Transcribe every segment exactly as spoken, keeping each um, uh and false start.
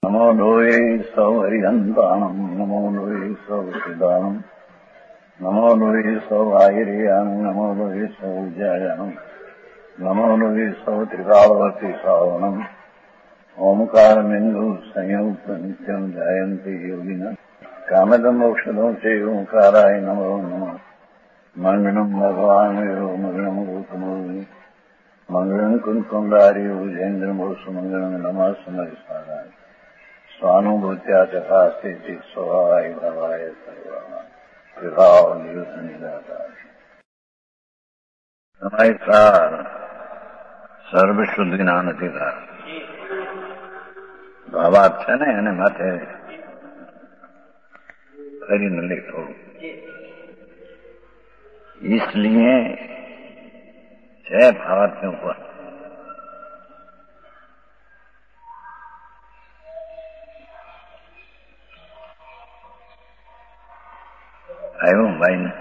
नमो लोये सौहरिहन्ताणम् नमो लोये सौहृदानम् नमो लोये सौभागिर्यानम् नमो लोये सौविजयानम् नमो लोये सौत्रिकालवती सावनम् ओंकारमिन्दु संयुक्त नित्यम् जायन्ति योगिनः कामदम् मोक्षदम् च ओंकाराय नमो नमः मङ्गलम् भगवान् वीरो मङ्गलम् गौतमोऽग्नि मङ्गलम् कुन्कुण्डारि भुजेन्द्रमोसु मङ्गलम् नमः समरिसाराय स्वानुभूत्या चकास्ते स्वभावाय भवाय सर्वभाव निदातार नमस्कार સર્વ શુદ્ધિના અધિકાર ભાવાર્થ છે ને એને માથે કરીને લીધો इसलिए છે ભાવાર્થ के ऊपर आयो भाई ने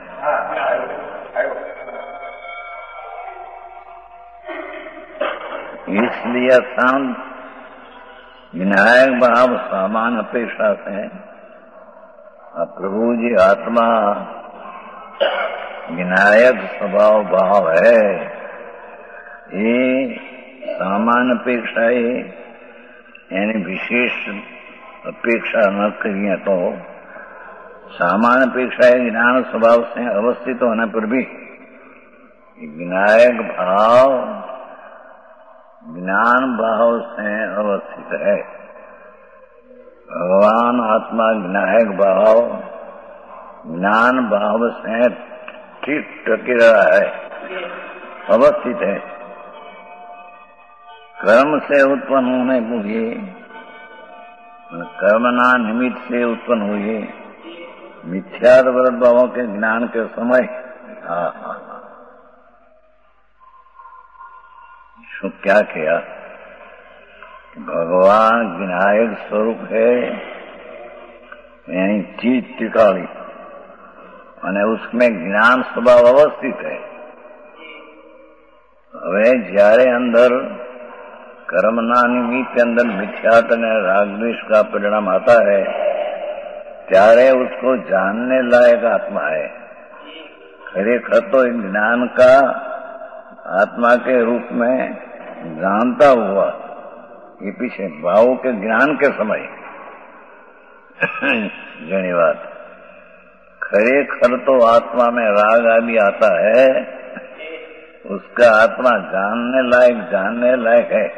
इसलिए शांत विनायक भाव सामान अपेक्षा से प्रभु जी आत्मा विनायक स्वभाव भाव है ये सामान्य अपेक्षा यानी विशेष अपेक्षा न करिए तो सामान्य अपेक्षा ज्ञान स्वभाव से अवस्थित होने पर भी विनायक भाव ज्ञान भाव से अवस्थित है। भगवान आत्मा विनायक भाव ज्ञान भाव से ठीक टकी रहा है, अवस्थित है। कर्म से उत्पन्न होने हुए कर्मना निमित्त से उत्पन्न हुए मिथ्याद वरद भावों के ज्ञान के समय हाँ हाँ सो क्या किया? भगवान विनायक स्वरूप है यानी चीज टिकाली અને उसमें ज्ञान स्वभाव अवस्थित है। હવે જ્યારે અંદર कर्मना निमित्त अंदर मिथ्यात અને रागद्वेष का परिणाम आता है ત્યારે उसको जानने लायक आत्मा है। खरेखर तो ज्ञान का आत्मा के रूप में जानता हुआ ये पीछे भाव के ज्ञान के समय घनी बात खरेखर तो आत्मा में राग आदि आता है, उसका आत्मा जानने लायक जानने लायक है।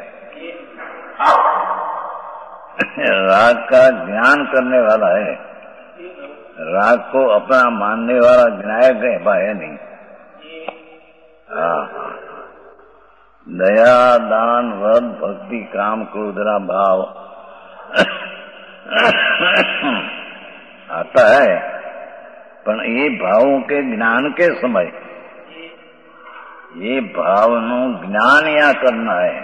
राग का ज्ञान करने वाला है, राग को अपना मानने वाला विनायक है भाई नहीं। हाँ दया दान व्रत भक्ति काम क्रोधरा भाव आता है, पर ये भावों के ज्ञान के समय ये भाव नु ज्ञान या करना है,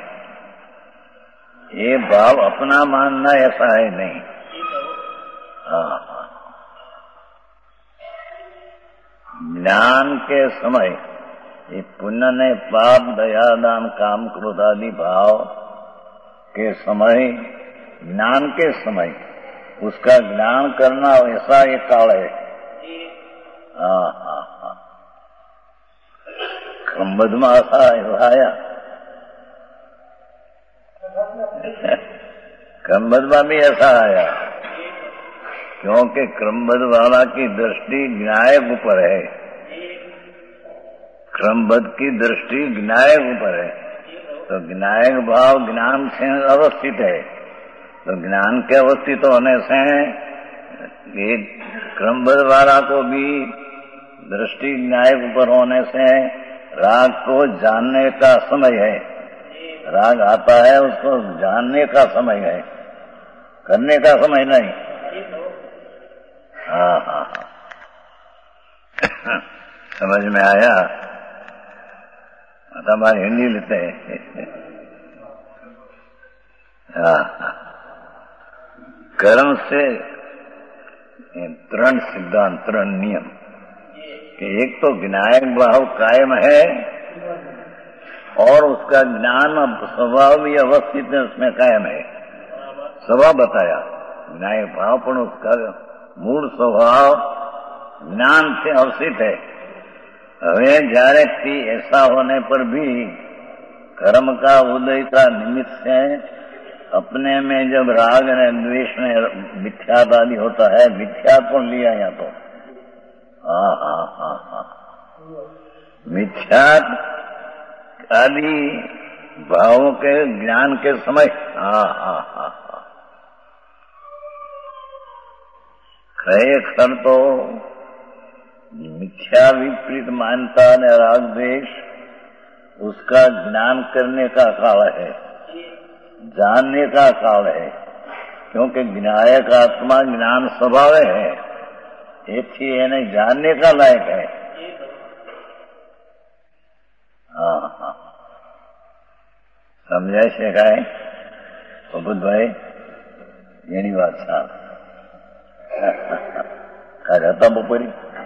ये भाव अपना मानना ऐसा है नहीं। हाँ ज्ञान के समय ये पुण्य ने पाप दया दान काम क्रोध आदि भाव के समय ज्ञान के समय उसका ज्ञान करना ऐसा ये काल है। हाँ हाँ हाँ क्रमबद्ध में ऐसा आया क्रमबद्ध में भी ऐसा आया क्योंकि क्रमबद्ध वाला की दृष्टि विनायक ऊपर है, क्रमबद्ध की दृष्टि विनायक ऊपर है। तो विनायक भाव ज्ञान से अवस्थित है, तो ज्ञान के अवस्थित होने से ये क्रमबद्ध वाला को भी दृष्टि विनायक ऊपर होने से राग को जानने का समय है। राग आता है उसको जानने का समय है, करने का समय नहीं। हाँ हाँ हाँ समझ में आया? हमारी हिंदी लेते हैं। हाँ कर्म से त्रण सिद्धांत त्रण नियम कि एक तो विनायक भाव कायम है और उसका ज्ञान स्वभाव भी अवस्थित है, उसमें कायम है। स्वभाव बताया। विनायक भाव पण उसका मूल स्वभाव ज्ञान से अवसित है। હવે જ્યારે कि ऐसा होने पर भी कर्म का उदय का निमित्त से अपने में जब राग ने द्वेष ने मिथ्यात आदि होता है, मिथ्यात को लिया यहाँ तो हाँ हाँ हाँ हाँ मिथ्यात आदि भावों के ज्ञान के समय हाँ हाँ हाँ हाँ खरेखर तो मिथ्या विपरीत मानता ने राग द्वेष उसका ज्ञान करने का काल है, जानने का काल है, क्योंकि विनायक आत्मा ज्ञान स्वभाव है, एथी एने जानने का लायक है। हाँ हाँ समझाय શકાય પ્રભુભાઈ એની વાત સાફ કાલ હતા બપોરે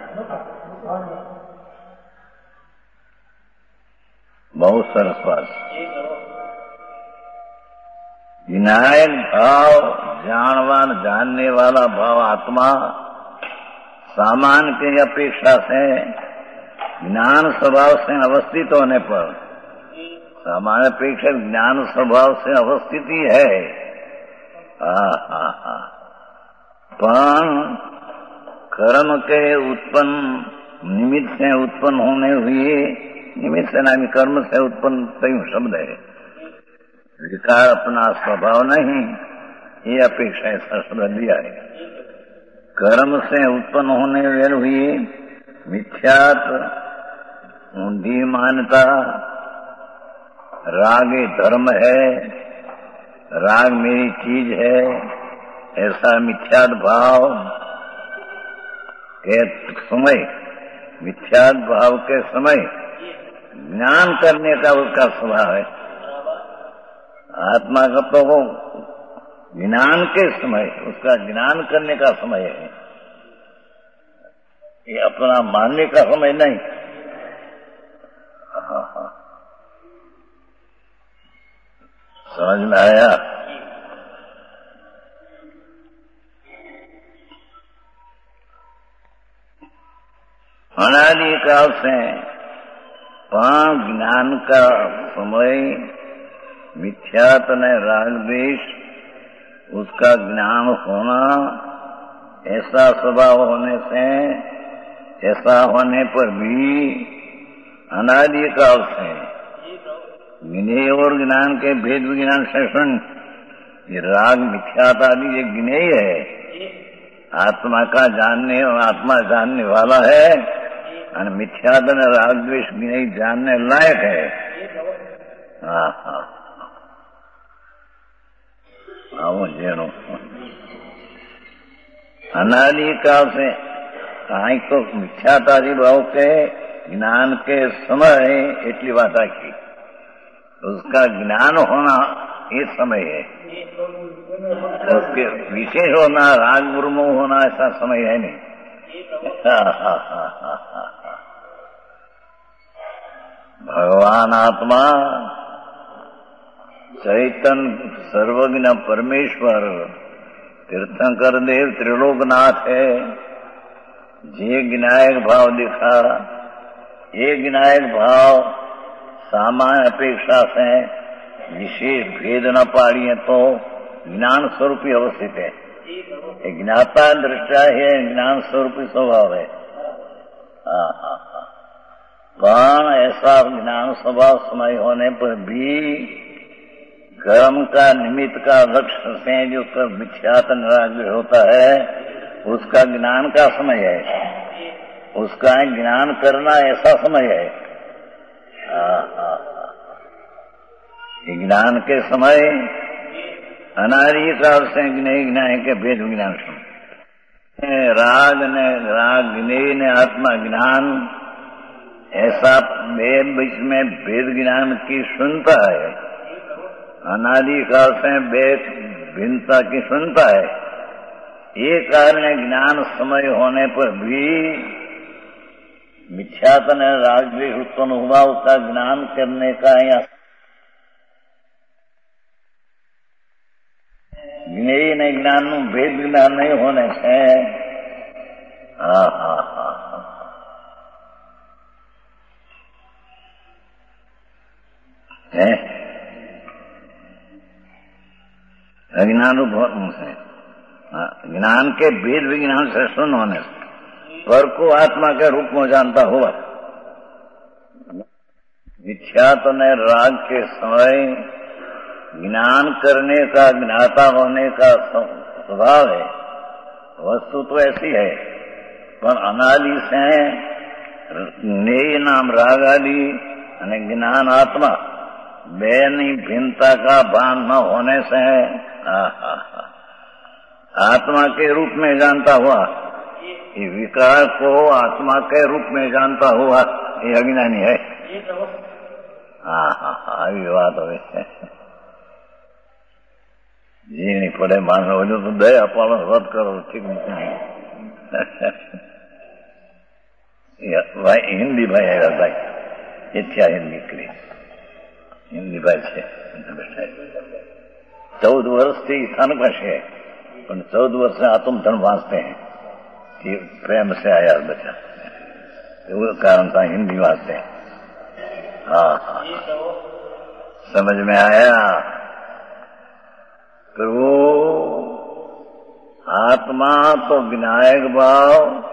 બહુ સરસ વાત। विनायक भाव जानवान जानने वाला भाव आत्मा सामान्य की अपेक्षा से ज्ञान स्वभाव से अवस्थित होने पर सामान्य अपेक्षा ज्ञान स्वभाव से अवस्थित ही है। हाँ हाँ हाँ पण कर्म के उत्पन्न निमित्त से उत्पन्न होने हुए निमित्त से नामी कर्म से उत्पन्न तय शब्द है, विकार अपना स्वभाव नहीं, ये अपेक्षा ऐसा शब्द दिया है। कर्म से उत्पन्न होने हुई मिथ्यात ऊंधी मान्यता, राग धर्म है, राग मेरी चीज है, ऐसा मिथ्यात भाव के समय मिथ्यात भाव के समय ज्ञान करने का उसका स्वभाव है। आत्मा का तो वो ज्ञान के समय उसका ज्ञान करने का समय है, ये अपना मानने का समय नहीं। हाँ हाँ समझ में आया? अनादि काल से पांच ज्ञान का समय मिथ्यात ने राग द्वेष उसका ज्ञान होना, ऐसा स्वभाव होने से ऐसा होने पर भी अनादि काल से ज्ञेय और ज्ञान के भेद विज्ञान शैषण ये राग मिथ्यात आदि ये ज्ञेय है, आत्मा का जानने और आत्मा जानने वाला है, और मिथ्यात ने राग द्वेष ज्ञेय जानने लायक है। हाँ हाँ आओ जेनो अनादि काल से कहीं तो मिथ्यातादि भाव के ज्ञान के समय इतनी बात आखी उसका ज्ञान होना ये समय है, उसके विशेष होना राग गुरुमोह होना ऐसा समय है नहीं। हाँ हाँ हाँ हाँ हाँ भगवान आत्मा चैतन्य सर्वज्ञ परमेश्वर तीर्थंकर देव त्रिलोकनाथ है। जे विनायक भाव दिखा ये विनायक भाव सामान्य अपेक्षा से विशेष भेद न पाड़िए तो ज्ञान स्वरूपी अवस्थित है, ज्ञाता दृष्टा है, ज्ञान स्वरूपी स्वभाव है। हाँ हाँ हाँ पण ऐसा ज्ञान स्वभाव समय होने पर भी कर्म का निमित्त का लक्ष्य से जो कर मिथ्यात राग होता है उसका ज्ञान का समय है, उसका ज्ञान करना ऐसा समय है। ज्ञान के समय अनादि काल से ज्ञेय ज्ञान के भेद विज्ञान सुन राग ने राग ज्ञेय ने आत्मा ज्ञान ऐसा बीच में भेद ज्ञान की सुनता है, अनादि काल से भेद भिन्नता की सुनता है। ये कारण ज्ञान समय होने पर भी मिथ्यात ने राग द्वेष उत्पन्न हुआ, उसका ज्ञान करने का या ने ज्ञान નું ભેદ જ્ઞાન નહીં હોને છે હા હા હા है अज्ञान रूप से ज्ञान के भेद विज्ञान से शून्य होने से पर को आत्मा के रूप में जानता हुआ मिथ्यात्व ने राग के समय ज्ञान करने का ज्ञाता होने का स्वभाव है। वस्तु तो ऐसी है पर अनादि से नेय नाम राग आदि અને જ્ઞાન આત્મા બેની भिन्नता का भान न होने से आत्मा के रूप में जानता हुआ ये विकार को आत्मा के रूप में जानता हुआ ये अज्ञानी है। हाँ हाँ हाँ ये बात हो जी नहीं पड़े मान लो जो तो दया पालन रद्द करो ठीक नहीं भाई हिंदी भाई है भाई इच्छा हिंदी करी हिंदी भाई છે चौदह वर्ष से स्थान पर है पर चौदह वर्ष से आत्म धर्म वास्ते हैं कि प्रेम से आया बच्चा वो कारण था हिंदी वास्ते। हाँ हाँ समझ में आया। तो वो आत्मा तो विनायक भाव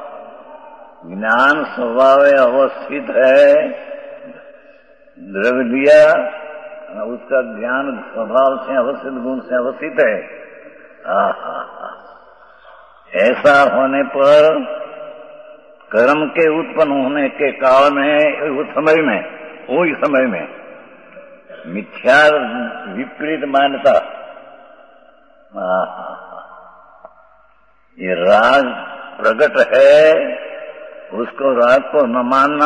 ज्ञान स्वभाव अवस्थित है द्रव्य लिया उसका ज्ञान स्वभाव से अवस्थित गुण से अवस्थित है। हाँ हाँ हाँ ऐसा होने पर कर्म के उत्पन्न होने के काल में उस समय में वही समय में मिथ्या विपरीत मान्यता हाँ हाँ ये राग प्रकट है उसको राग को न मानना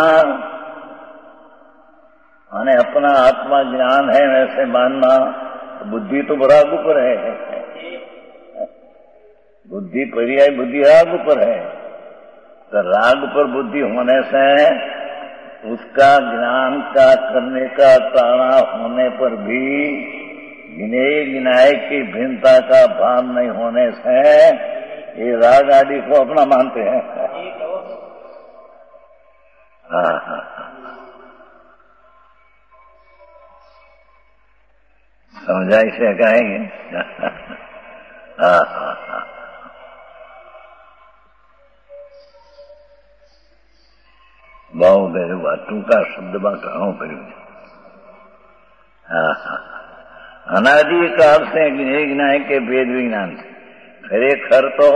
અને अपना आत्मा ज्ञान है वैसे मानना बुद्धि तो राग ऊपर है बुद्धि पर्याय बुद्धि राग ऊपर है तो राग पर बुद्धि होने से उसका ज्ञान का करने का ताना होने पर भी गिने गिनाए की भिन्नता का भान नहीं होने से ये राग आदि को अपना मानते हैं। हाँ हाँ समझाई से कहेंगे। हाँ हाँ हाँ बहु गए टूका शब्द में कहूं पड़ू। हाँ हाँ अनादि काल से ज्ञान के भेद विज्ञान खरेखर तो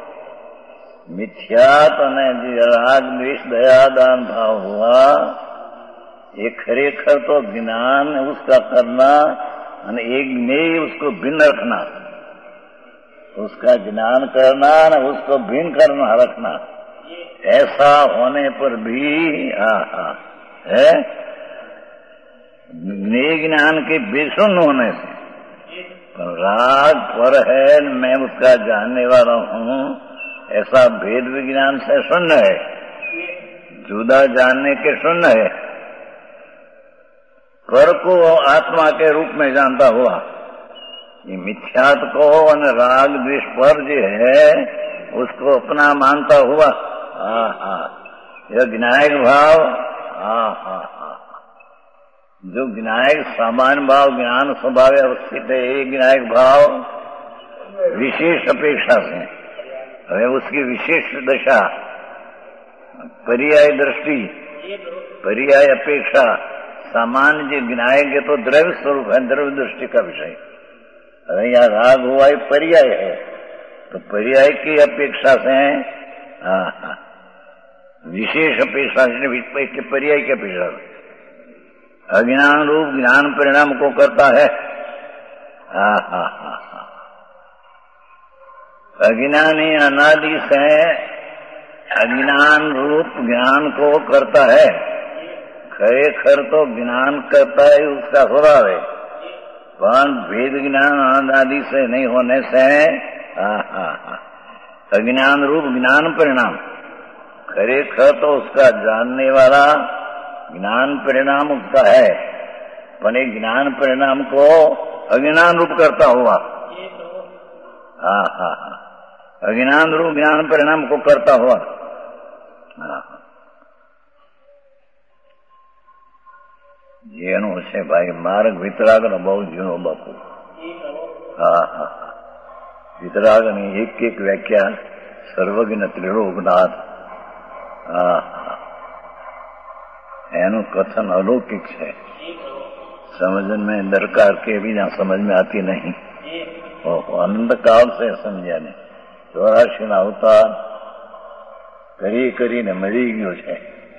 मिथ्यात અને રાગ દ્વેષ દયા દાન ભાવ हुआ ये खरेखर तो ज्ञान उसका करना અને एक में उसको भिन्न रखना उसका ज्ञान करना न उसको भिन्न करना रखना ऐसा होने पर भी हाँ हाँ है ज्ञान के बेशुन्न होने से पर राग पर है मैं उसका जानने वाला हूँ ऐसा भेद विज्ञान से शून्य है जुदा जानने के शून्य है पर को आत्मा के रूप में जानता हुआ ये मिथ्यात को और राग द्वेष पर जो है उसको अपना मानता हुआ हाँ हाँ यह विनायक भाव हाँ हाँ हाँ जो विनायक सामान्य भाव ज्ञान स्वभाव अवस्थित है ये विनायक भाव विशेष अपेक्षा से हमें उसकी विशेष दशा पर्याय दृष्टि पर्याय अपेक्षा सामान्य जो विनायक है तो द्रव्य स्वरूप है द्रव्य दृष्टि का विषय अरे यहाँ राग हुआ ये पर्याय है तो पर्याय की अपेक्षा से हाँ हाँ विशेष अपेक्षा से पर्याय की अपेक्षा अज्ञान रूप ज्ञान परिणाम को करता है। हाँ हाँ हाँ हाँ अज्ञानी अनादि से अज्ञान रूप ज्ञान को करता है खरेखर तो ज्ञान करता है उसका स्वभाव है पर भेद ज्ञान अनादि से नहीं होने से हाँ हाँ हाँ अज्ञान रूप ज्ञान परिणाम खरेखर तो उसका जानने वाला ज्ञान परिणाम उसका है पर ज्ञान परिणाम को अज्ञान रूप करता हुआ हाँ हाँ हाँ, अज्ञान रूप ज्ञान परिणाम को करता हुआ। हाँ, જેનું છે ભાઈ માર્ગ વિતરાગનો બહુ જૂનો બાપુ. હા હા, વિતરાગની એક એક વ્યાખ્યા સર્વજ્ઞ ત્રિલોકનાથ. હા હા, એનું કથન અલૌકિક છે. समझ में दरकार के भी ना समझ में आती नहीं. अनंत काल से समझ्या ने चौरासी ना अवतार કરી કરીને મરી ગયો છે.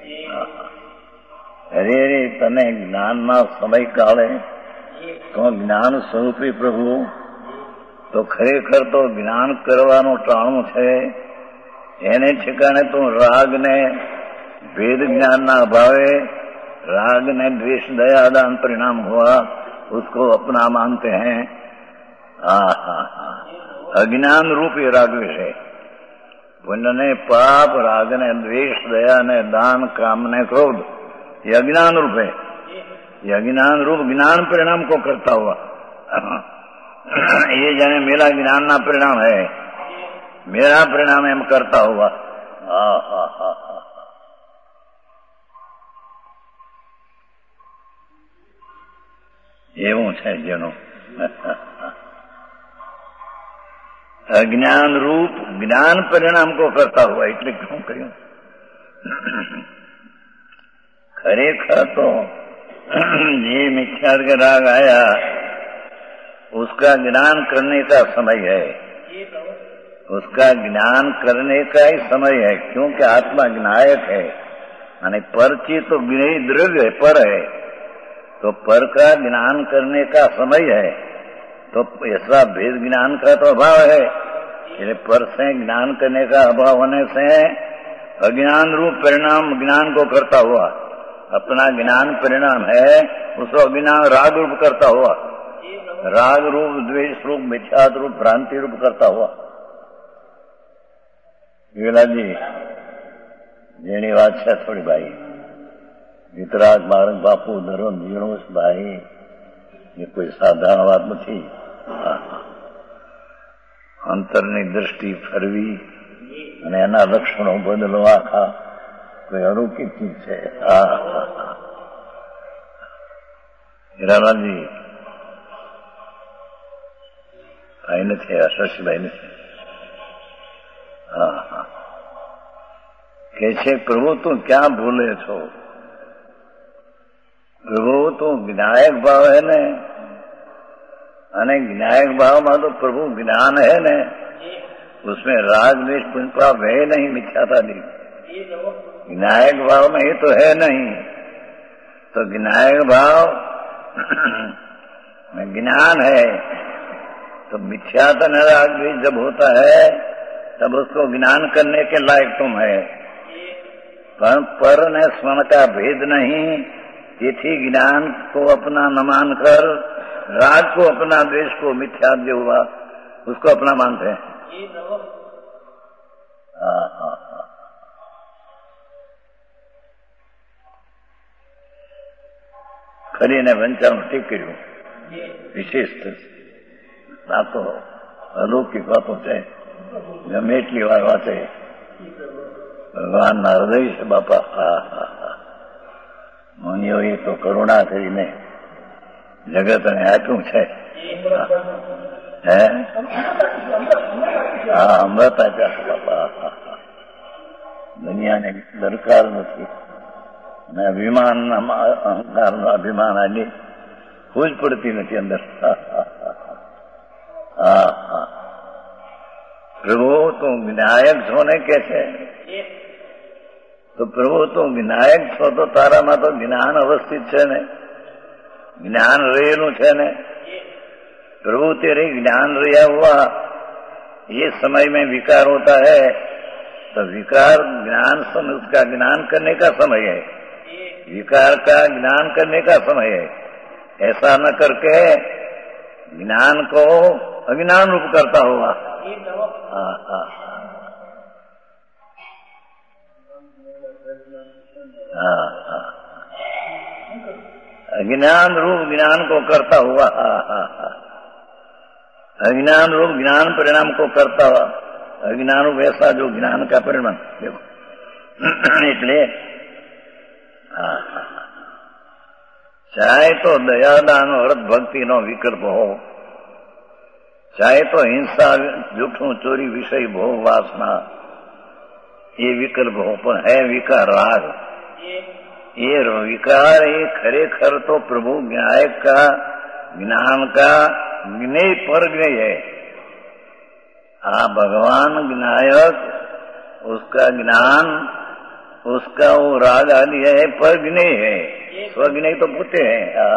અરે અરે તને જ્ઞાનના સમયકાળે તો જ્ઞાન સ્વરૂપી પ્રભુ તો ખરેખર તો જ્ઞાન કરવાનું ટાણું છે. એને ઠેકાણે તો રાગને વેદ જ્ઞાનના અભાવે राग ने द्वेष दया दान परिणाम हुआ, उसको अपना मानते हैं. हाँ हाँ हाँ, अज्ञान रूपी राग विषय पुण्य ने पाप, राग ने द्वेष, दया ने दान, काम ने क्रोध, ये अज्ञान रूप है. ये अज्ञान रूप ज्ञान परिणाम को करता हुआ. ये जाने मेरा ज्ञान ना परिणाम है, मेरा परिणाम एम करता हुआ. हाँ हाँ हाँ हाँ, એવું છે જેનું અજ્ઞાન રૂપ જ્ઞાન પરિણામ કો કરતા हुआ. એટલે શું કહ્યું? ખરેખર તો ये मिथ्या का राग आया, उसका ज्ञान करने का समय है. उसका ज्ञान करने का ही समय है, क्योंकि आत्मा ज्ञायक है. माने परची तो ज्ञेय द्रव्य है, पर है, तो पर का ज्ञान करने का समय है. तो ऐसा भेद ज्ञान का तो अभाव है. इसलिए पर से ज्ञान करने का अभाव होने से अज्ञान रूप परिणाम ज्ञान को करता हुआ, अपना ज्ञान परिणाम है उसको अज्ञान राग रूप करता हुआ, राग रूप द्वेष रूप मिथ्यात रूप भ्रांति रूप करता हुआ. जी जेनी बात है थोड़ी भाई વિતરાગ બાળક બાપુ ધર્મ જીણોશ ભાઈ, એ કોઈ સાધારણ વાત નથી. અંતરની દ્રષ્ટિ ફરવી અને એના લક્ષણો બદલવા આખા કોઈ અલૌકિક ચીજ છે. હા હીરાલાલજી ભાઈ નથી, શશીભાઈ નથી. હા હા, કે છે પ્રભુ તું ક્યાં ભૂલે છો? प्रभु तो विनायक भाव है ने, अने विनायक भाव में तो प्रभु ज्ञान है ने, उसमें राग द्वेष पुण्य है नहीं, मिथ्याता नहीं. विनायक भाव में ये तो है नहीं. तो विनायक भाव में ज्ञान है, तो मिथ्याता न राग द्वेष जब होता है तब उसको ज्ञान करने के लायक तुम है. पर पर ने स्वर्ण का भेद नहीं, તેથી ज्ञान को अपना न मानकर राग को अपना, द्वेष को मिथ्या जो हुआ उसको अपना मानते हैं. हाँ हाँ हाँ, खरी ने वंचाणु ઠીક કર્યું. વિશેષ વાતો અલૌકિક વાતો છે, ગમે એટલી વાર વાંચે ભગવાનના હૃદય છે બાપા. હા હા હા, મુનિઓએ તો કરુણા કરીને જગતને આપ્યું છે. હે હા, અમૃત આપ્યા છે બાપા. દુનિયાને દરકાર નથી ને અભિમાનના અહંકારનું અભિમાન આજે ખોજ પડતી નથી અંદર. હા હા, પ્રભુ તું વિનાયક છો ને કે છે, तो प्रभु तो विनायक छो तो तारा में तो ज्ञान अवस्थित है ने, ज्ञान रहेलू है ने. प्रभु तेरे ज्ञान रहा हुआ ये समय में विकार होता है, तो विकार ज्ञान समय, उसका ज्ञान करने का समय है, विकार का ज्ञान करने का समय है. ऐसा न करके ज्ञान को अज्ञान रूप करता हुआ. हाँ हाँ हाँ हाँ, अज्ञान रूप ज्ञान को करता हुआ. हाँ हाँ हाँ, अज्ञान रूप ज्ञान परिणाम को करता हुआ, अज्ञान रूप ऐसा जो ज्ञान का परिणाम। देखो इसलिए चाहे तो दयादान व्रत भक्ति नो विकल्प हो, चाहे तो हिंसा जूठू चोरी विषय भोग वासना ये विकल्प हो, पर है विकार राग। ये विकार ये खरेखर तो प्रभु ज्ञायक का ज्ञान का ज्ञेय पर ज्ञेय है। आ भगवान ज्ञायक उसका ज्ञान उसका वो राग आदि है पर ज्ञेय है, स्वज्ञेय तो पूछे हैं।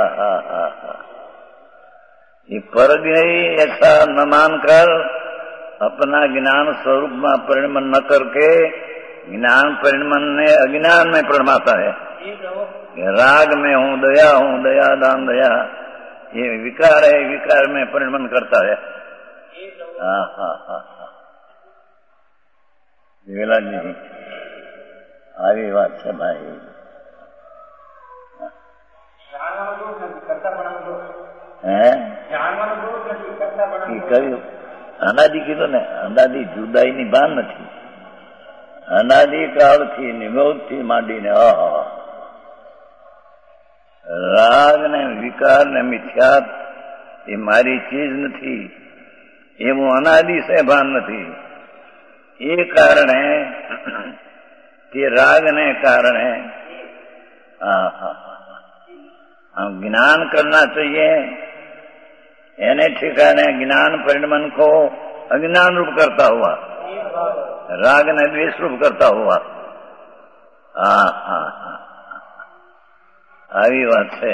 ये पर ज्ञेय ऐसा न मानकर अपना ज्ञान स्वरूप में परिणमन न करके ज्ञान परिणमन ने अज्ञान में परिणमाता है। राग में हूँ, दया हूँ, दया दान दया, ये विकार है, विकार में परिणमन करता है। हाँ हाँ हाँ वेला जी આવી વાત છે ભાઈ। અનાદિ કીધું ને, અનાદિ જુદાઈ ની ભાન નથી। અનાદિ કાળથી નિમોદથી માંડીને રાગ ને વિકાર ને મિથ્યાત એ મારી ચીજ નથી એવું અનાદિ સે ભાન નથી। એ કારણે તે રાગ ने कारण है। हम ज्ञान करना चाहिए, यानी ठिकाने ज्ञान परिणमन को अज्ञान रूप करता हुआ, राग ने द्वेष रूप करता हुआ। हाँ हाँ हाँ આવી વાત છે।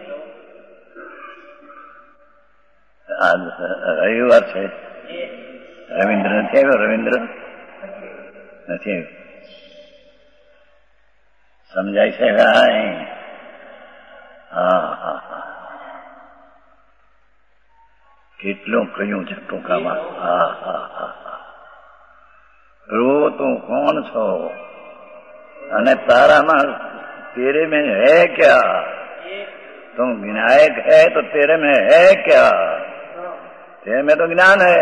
રવિવાર છે, રવિન્દ્ર નથી આવ્યો? રવિન્દ્ર નથી આવ્યો? સમજાય છે ભાઈ? હા હા હા કેટલું કહ્યું છે ટૂંકામાં। હા હા હા પ્રભુ તું કોણ છો અને તારામાં तेरे में है क्या? तुम विनायक है तो तेरे में है क्या? तेरे में तो ज्ञान है,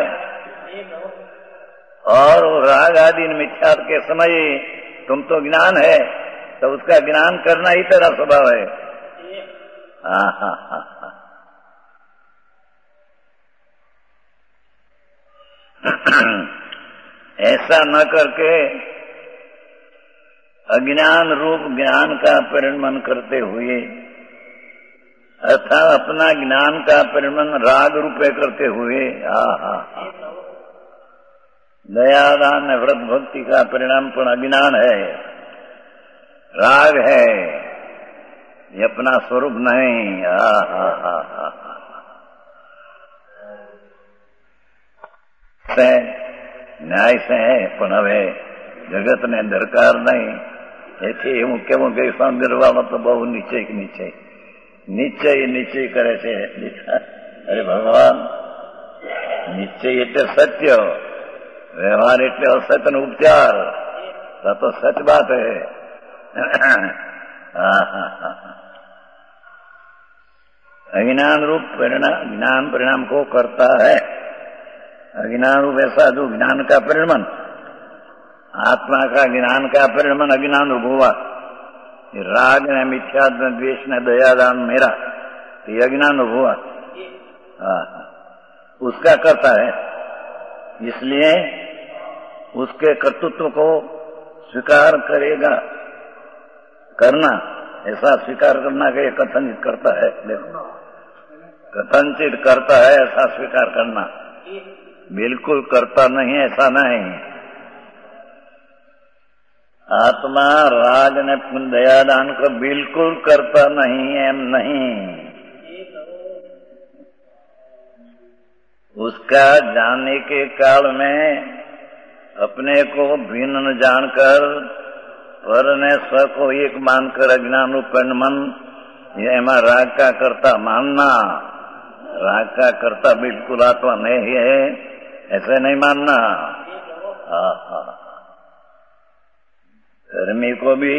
और राग आदि मिथ्यात्व के समय तुम तो ज्ञान है, तो उसका ज्ञान करना ही तेरा स्वभाव है। हाँ हाँ हाँ हाँ ऐसा न करके अज्ञान रूप ज्ञान का परिणमन करते हुए, अर्थात अपना ज्ञान का परिणमन राग रूपे करते हुए, हा हा हा दयादान व्रत भक्ति का परिणाम पण अज्ञान है, राग है, ये अपना स्वरूप नहीं। हा हा हा हा से न्याय से है, पण हवे जगत ने दरकार नहीं। એથી એવું કેવું કે સંદર્ભમાં તો બહુ નિશ્ચય નિશ્ચય નિશ્ચય નિશ્ચય કરે છે। અરે ભગવાન, નિશ્ચય એટલે સત્ય, વ્યવહાર એટલે અસત્યનો ઉપચાર, તો સચ બાત હે। अज्ञान रूप परिणाम ज्ञान परिणाम को करता है। अज्ञान रूप ऐसा जो ज्ञान का परिणमन, आत्मा का ज्ञान का परिणमन अज्ञान रूप हुआ। राग ने मिथ्या ने द्वेष ने दयादान मेरा, ये अज्ञान रूप हुआ। उसका करता है, इसलिए उसके कर्तृत्व को स्वीकार करेगा। करना ऐसा स्वीकार करना कि कथनचित करता है। देखो, कथनचित करता है ऐसा स्वीकार करना, बिल्कुल करता नहीं ऐसा नहीं। आत्मा राग ने दयादान को बिल्कुल करता नहीं, एम नहीं। उसका जानने के काल में अपने को भिन्न जानकर पर ने स्व को एक मानकर अज्ञान रूप परिणमन, एमा राग का कर्ता मानना। राग का कर्ता बिल्कुल आत्मा नहीं है ऐसे नहीं मानना। हाँ हाँ धर्मी को भी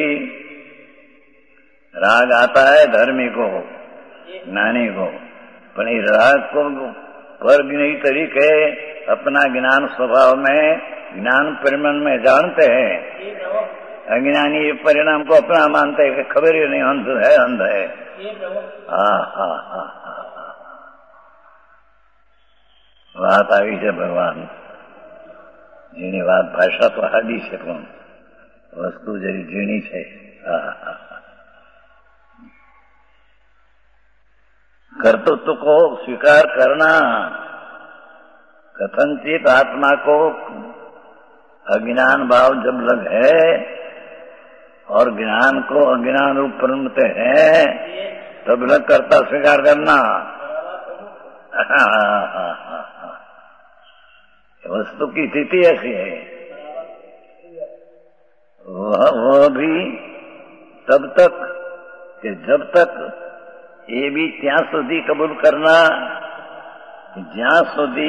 राग आता है, धर्मी को ज्ञानी को, पर राग को पर नहीं तरीके अपना ज्ञान स्वभाव में ज्ञान परिमाण में जानते हैं। अज्ञानी ये परिणाम को अपना मानते हैं कि खबर ही नहीं, अंध है अंध है। हाँ हाँ हाँ हाँ વાત આવી છે ભગવાન એની વાત ભાષા તો હાડી છે પણ વસ્તુ જરી ઝીણી છે। कर्तृत्व को स्वीकार करना, कथनचित आत्मा को अज्ञान भाव जब लग है और ज्ञान को अज्ञान रूप परमते हैं तब लग करता स्वीकार करना। वस्तु की स्थिति ऐसी है, वह वह भी तब तक कि जब तक ये भी ત્યાં સુધી कबूल करना જ્યાં સુધી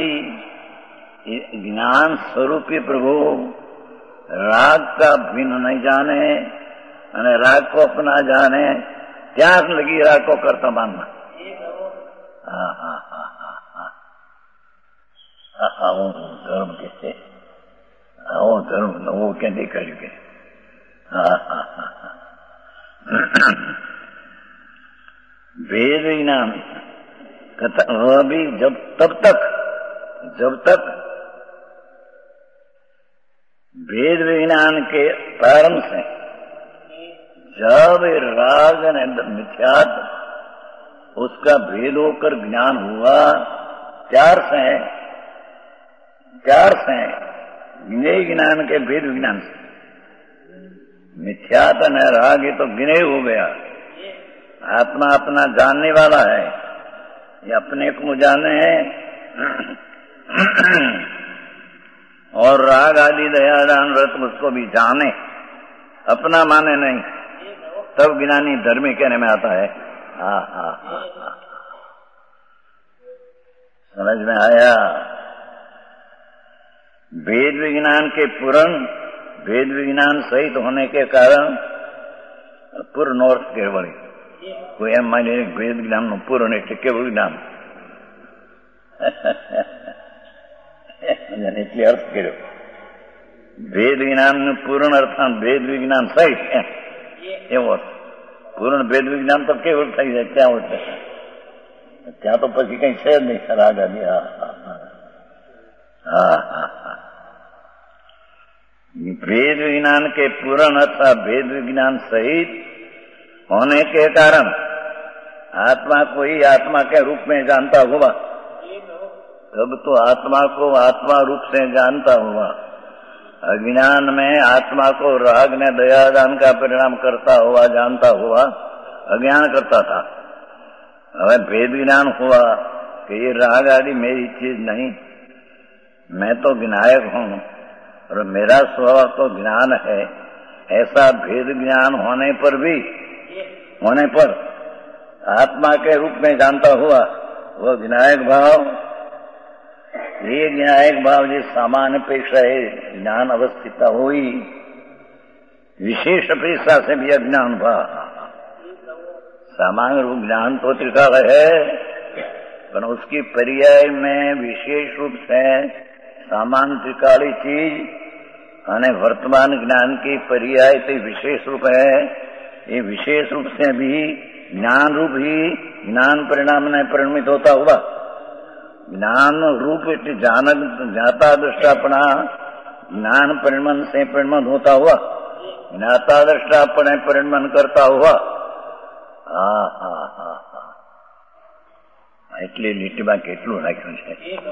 ज्ञान स्वरूपी प्रभु राग का भिन्न नहीं जाने અને राग को अपना जाने, त्याग लगी राग को करता मानना। हाँ हाँ हाँ हाँ हाँ हाँ वो धर्म के वो धर्म वो कैसे करेंगे। हाँ हाँ हाँ वेद विज्ञान वह भी जब तब तक जब तक वेद विज्ञान के प्रारंभ से जब राग मिथ्यात्व उसका भेद होकर ज्ञान हुआ, चार से चार से ज्ञेय ज्ञान के भेद विज्ञान से मिथ्यात्व न राग ये तो ज्ञेय हो गया। आत्मा अपना जानने वाला है, ये अपने को जाने और राग आदि दयादान व्रत उसको भी जाने, अपना माने नहीं, तब ज्ञानी धर्मी कहने में आता है। हाँ हाँ हाँ हाँ समझ में आया। वेद विज्ञान के पूर्ण वेद विज्ञान सहित होने के कारण पूर्ण अर्थ केवल કોઈ એમ માની વેદ જ્ઞાનનું પૂર્ણ એટલે કેવું જ્ઞાન એટલે અર્થ કર્યો। વેદ વિજ્ઞાનનું પૂર્ણ અર્થાત વેદ વિજ્ઞાન સહિત એમ એવો અર્થ। પૂર્ણ વેદ વિજ્ઞાન તો કેવું થઈ જાય ત્યાં હોય, ત્યાં તો પછી કઈ છે જ નહીં રાગ આદિ। હા હા હા હા હા वेद विज्ञान के पूर्ण अथवा वेद विज्ञान सहित होने के कारण आत्मा को ही आत्मा के रूप में जानता हुआ, तब तो आत्मा को आत्मा रूप से जानता हुआ अज्ञान में आत्मा को राग ने दयादान का परिणाम करता हुआ जानता हुआ अज्ञान करता था। अब भेद ज्ञान हुआ कि ये राग आदि मेरी चीज नहीं, मैं तो विनायक हूँ और मेरा स्वभाव तो ज्ञान है। ऐसा भेद ज्ञान होने पर भी होने पर आत्मा के रूप में जानता हुआ वो विनायक भाव, ये विनायक भाव जो सामान्य अपेक्षा है ज्ञान अवस्थिता हुई, विशेष अपेक्षा से भी अज्ञान भाव। सामान्य रूप ज्ञान तो त्रिकाल है, पर उसकी पर्याय में विशेष रूप से सामान्य त्रिकाली चीज અને वर्तमान ज्ञान की पर्याय तो विशेष रूप है। ये विशेष रूप से भी ज्ञान रूप ही ज्ञान परिणाम में परिणमित होता हुआ, ज्ञान रूप जानक ज्ञाता दृष्टापना ज्ञान परिणमन से परिणमन होता हुआ, ज्ञाता दृष्टापने परिणमन करता हुआ। હા હા હા હા એટલી લીટીમાં કેટલું રાખ્યું છે।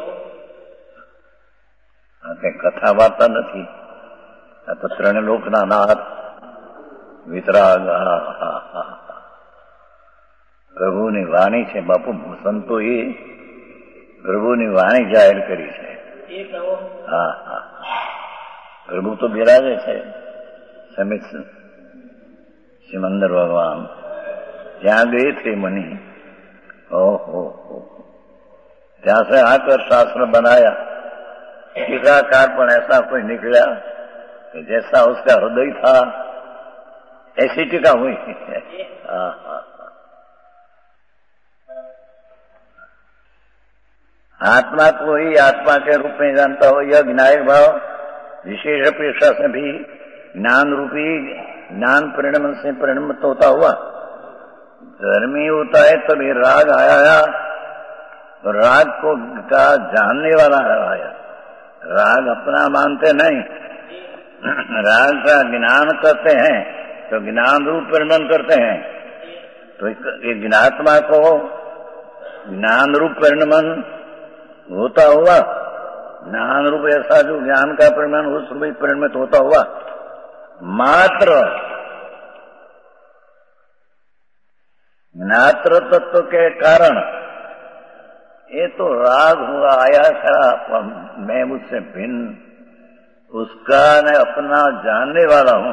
કઈ કથા વાર્તા નથી, આ તો ત્રણે લોકના નાથ વિતરાગ। પ્રભુની વાણી છે બાપુ, સંતોએ પ્રભુની વાણી જાહેર કરી છે। હા હા પ્રભુ તો બિરાજે છે સમિત સિમંદર ભગવાન ત્યાં गए थे मुनि। ओहो ત્યાં से आकर शास्त्र बनाया। टीकाकार पर ऐसा कोई निकला कि जैसा उसका हृदय था ऐसी टीका हुई। आत्मा को ही आत्मा के रूप में जानता हो, यह ज्ञायक भाव विशेष अपेक्षा से भी ज्ञान रूपी ज्ञान परिणाम से परिणमित होता हुआ धर्मी होता है। तभी राग आया, राग को का जानने वाला आया। राग अपना मानते नहीं, राग का ज्ञान करते हैं तो ज्ञान रूप परिणाम करते हैं। तो एक ज्ञात्मा को ज्ञान रूप परिणाम होता हुआ, ज्ञान रूप ऐसा जो ज्ञान का परिणाम उस रूप परिणमित होता हुआ मात्र ज्ञात्र तत्व के कारण ये तो राग हुआ आया खरा, मैं मुझसे भिन्न, उसका मैं अपना जानने वाला हूं।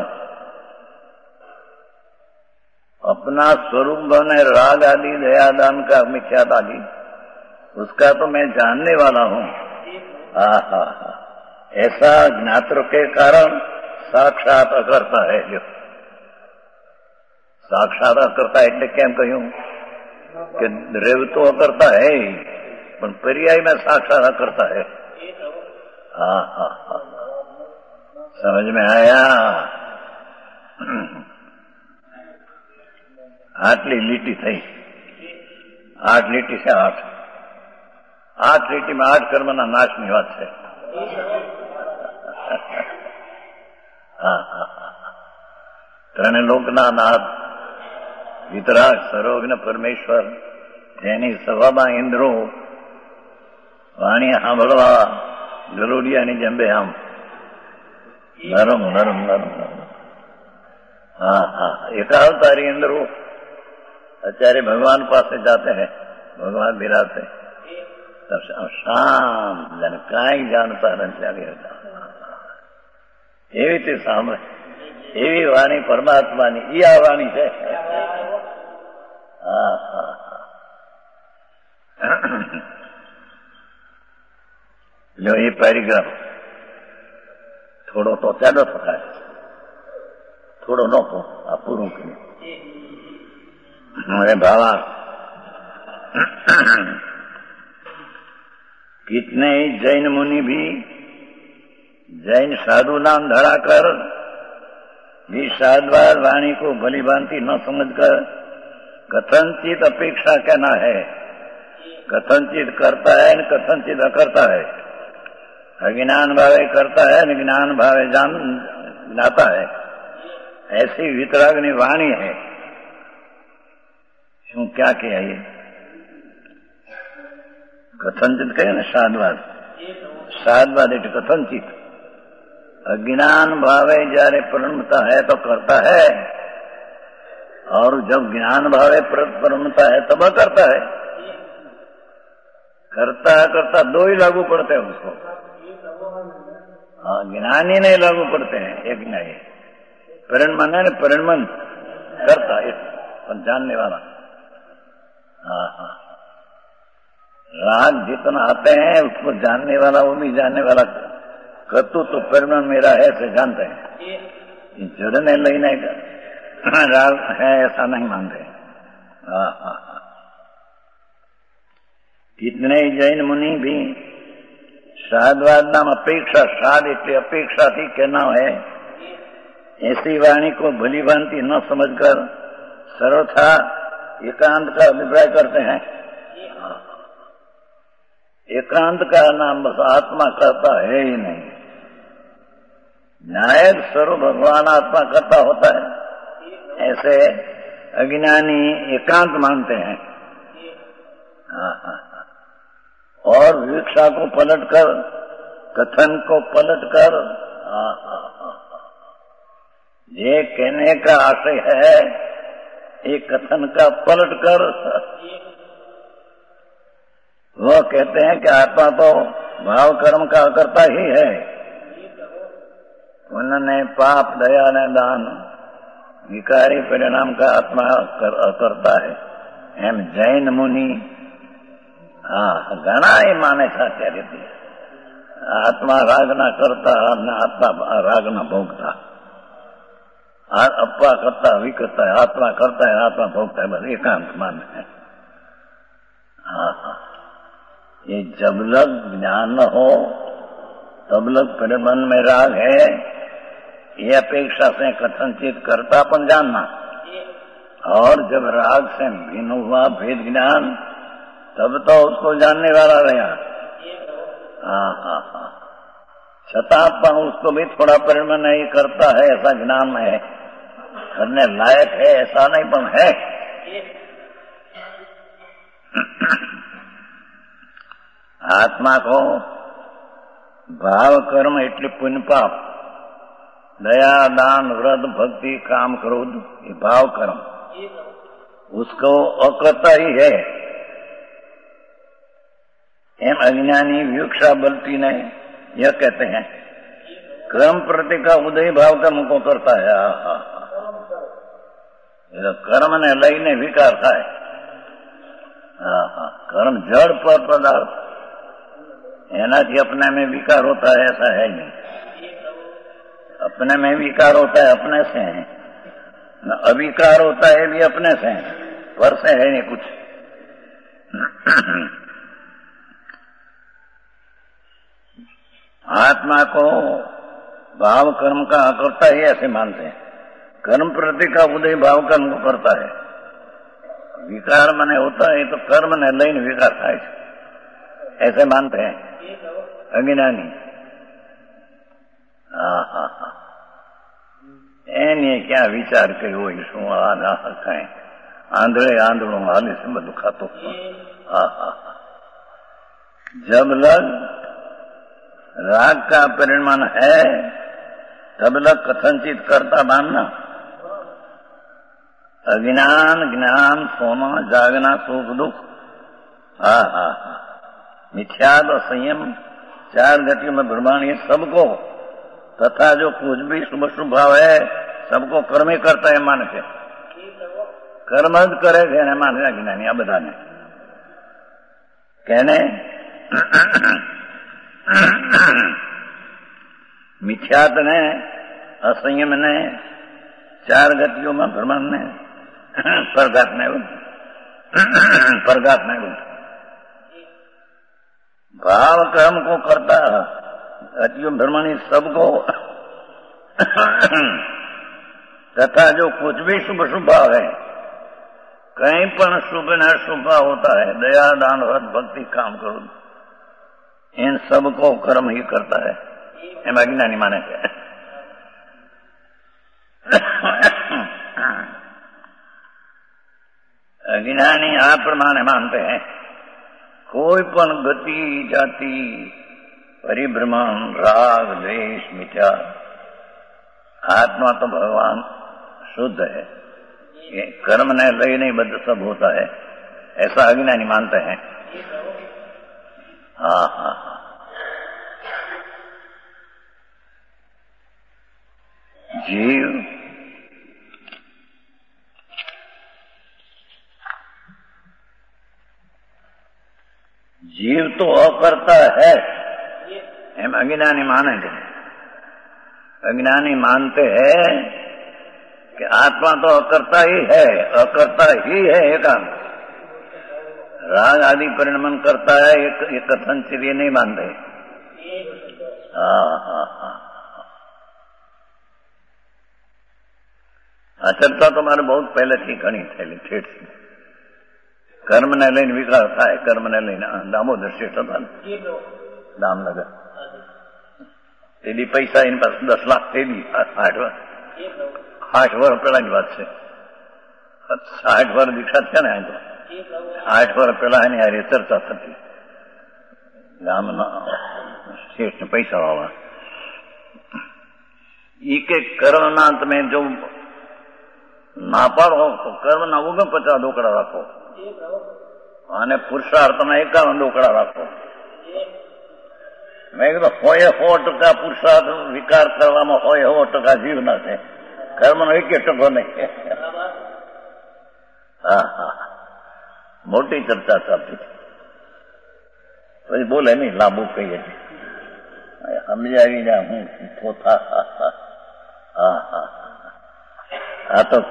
अपना स्वरूप बने राग आदि दयादान का मिथ्यात आदि, उसका तो मैं जानने वाला हूं। आहा, ऐसा ज्ञात्र के कारण साक्षात करता है। जो साक्षात करता है એટલે કેમ કહ્યું કે દ્રવ તો કરता है પણ पर्याय में साक्षात करता है। हाँ हाँ हाँ, समझ में आया? आटली લીટી થઈ, आठ લીટી से आठ आठ લીટી में आठ कर्मना नाशની વાત છે। हाँ हाँ हाँ, ત્રણે લોકના નાથ વિતરાગ સર્વજ્ઞ પરમેશ્વર, જેની સભામાં ઇન્દ્રો વાણી સાંભળવા ગરુડિયાની જંબે આમ નરમ નરમ નરમ નરમ। हाँ हाँ, एकावतारी इंद्रो आचार्य भगवान पास जाते हैं, भगवान बिराते तब शाम जन कई जानता नहीं एवी ते सामने एवी वाणी परमात्मा नी आ वाणी है। हाँ हाँ, जो ये पैराग्राफ थोड़ो तो चालो था, थोड़ो नो आ पूરું કર્યું। अरे बाबा, कितने ही जैन मुनि भी जैन साधु नाम धराकर भी साधवार वाणी को भली भांति न समझकर कथनचित अपेक्षा कहना है। कथनचित करता है न कथनचित अकरता है, अज्ञान भावे करता है न ज्ञान भावे जान जाता है। ऐसी वितरागनी वाणी है। શું क्या किया ये कथनचित कहे ना साधवाद, साधवाद એટલે कथनचित। अज्ञान भावे जारे परिणमता है तो करता है, और जब ज्ञान भावे परिणमता है तब करता है। करता करता दो ही लागू पड़ते हैं उसको। हाँ, ज्ञानी नहीं लागू पड़ते हैं, एक नहीं। परिणमन है ना, परिणमन करता है पर जानने वाला। हाँ हाँ, राग जितना आते हैं उसको जानने वाला, वो भी जानने वाला कर्तु तो परिणाम मेरा है से जानते हैं। जड़ने लेने का राग है ऐसा नहीं मानते। हाँ हाँ हाँ, कितने जैन मुनि भी साधवाद नाम अपेक्षा, साध इतनी अपेक्षा थी कहना है, ऐसी वाणी को भली भांति न समझकर सर्वथा एकांत का अभिप्राय करते हैं। एकांत का नाम बस आत्मा करता है ही नहीं। नायक स्वरूप भगवान आत्मा करता होता है, ऐसे अज्ञानी एकांत मानते हैं। हाँ हाँ, और विवक्षा को पलटकर, कथन को पलटकर, हाँ हाँ हाँ, ये कहने का आशय है, एक कथन का पलट कर वो कहते हैं कि आत्मा तो भाव कर्म का करता ही है। उन्होंने पाप दया ने दान विकारी परिणाम का आत्मा कर, करता है। एम जैन मुनि हाँ घना ही माने साचा रीति आत्मा राग ना करता न आत्मा राग ना भोगता। अपा करता विकरता है, आत्मा करता है आत्मा भोगता है, बस एकांत मान है। हाँ हाँ, ये जब लग ज्ञान न हो तब लग फिर मन में राग है, ये अपेक्षा से कथनचित करतापन जानना। और जब राग से भिन्न हुआ भेद ज्ञान, तब तो उसको जानने वाला रहा। हाँ हाँ हाँ, छतापन उसको भी थोड़ा परिणाम नहीं करता है, ऐसा ज्ञान में है, करने लायक है ऐसा नहीं, पर है। आत्मा को भाव कर्म એટલે पुण्य पाप, दया दान व्रत भक्ति काम क्रोध, ये भाव कर्म उसको अकर्ता ही है। एम अज्ञानी विवक्षा बलती ने यह कहते हैं कर्म प्रति का उदय भाव कर्म को करता है। हा कर्म ने लईने विकार थाय। हाँ हाँ, कर्म जड़ पर पदार्थ एनाथी अपने में विकार होता है ऐसा है नहीं। अपने में विकार होता है अपने से है, न अविकार होता है भी अपने से है, पर से है नहीं कुछ। आत्मा को भाव कर्म का अकर्ता ही ऐसे मानते हैं। कर्म प्रति का उदय भाव कर्म को करता है। विकार मने होता है तो कर्म ने लईने विकार थाय छे, ऐसे मानते हैं अज्ञानी। हाँ हाँ हाँ, एने क्या विचार કર્યો હોય શું આ ના હકાય, આંધળે આંધળો હાલે છે બધું ખાતો। हाँ हाँ, जब लग राग का परिणाम है तब लग कथनचित करता मानना। अज्ञान ज्ञान सोना जागना सुख दुख, हा हा हा, मिथ्याद और संयम चार गतियों में ब्रह्मांड ये सबको, तथा जो कुछ भी शुभ शुभ भाव है सबको कर्म ही करता है मान के, कर्म ज करे है माने अज्ञानी। आ बधा ने कहने मिथ्यात ने असंयम ने चार गतियों में ब्रह्मांड ने परघात नहीं परघात नहीं भाव कर्म को करता गतियों ब्रह्मांड सबको, तथा जो कुछ भी शुभ शुभ भाव है, कहीं पर शुभ न शुभ भाव होता है, दया दान व्रत भक्ति काम करो, इन सबको कर्म ही करता है। एम अज्ञानी माने के अज्ञानी आ प्रमाणे मानते हैं कोई पण गति जाति परिभ्रमण राग द्वेष मिथ्या, आत्मा तो भगवान शुद्ध है, ये कर्म ने लय नहीं बद्ध सब होता है, ऐसा अज्ञानी मानते हैं। हाँ हाँ हाँ, जीव जीव तो अकर्ता है, हम अज्ञानी मानेंगे। अज्ञानी मानते हैं कि आत्मा तो अकर्ता ही है, अकर्ता ही है एकांत, राग आदि परिणमन करता है, ये कथन से ये नहीं मानते। हाँ हाँ हाँ, अचरता तो मारे बहुत पहले थी घनी थेली ठेठ से कर्म ने लઈને વિકાર થાય, કર્મ ને લઈને દામોદર શેઠ હતા દામનગર, તેની પૈસા એની પાસે દસ લાખ તેની આઠ આઠ વર્ષ પહેલાની વાત છે, સાઠ વર્ષ દીક્ષા થયા ને, તો આઠ વર્ષ પહેલા એની હારે ચર્ચા થતી ગામના શેઠ પૈસા વાળા, ઈ કે કર્મના તમે જો ના પાડો તો કર્મના ઓગણ પચાસ ડોકડા રાખો અને પુરુષાર્થના એકાવન ડોકડા રાખો। મેં કીધું હોય સો ટકા પુરુષાર્થ વિકાર કરવામાં હોય સો ટકા જીવના છે, કર્મનો એક ટકો નહીં। હા હા, મોટી ચર્ચા ચાલતી પછી બોલે નહીં, લાંબુ કહીએ સમજાવી જા હું થોથા। હા હા, આ તો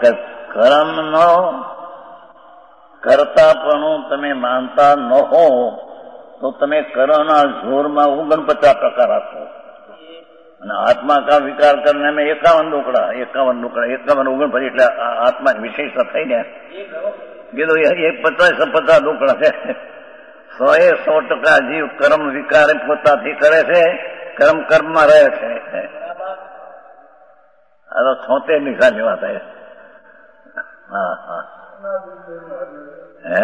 કર્મનો કરતાપણું તમે માનતા ન હો તો તમે કરોના જોરમાં ઓગણપચાસ ટકા રાખો અને આત્મા કા વિકાર કરને में એકાવન ટુકડા એકાવન ટુકડા એકાવન ઓગણપચાસ એટલે આત્મા વિશેષતા થઈ ને કીધું એક પચાસ પચાસ ટુકડા છે. સો એ સો ટકા જીવ કર્મ વિકાર પોતાથી કરે છે, કર્મ કર્મમાં રહે છે. આ તો છોતેર ની સાચી વાત છે. હા હા હે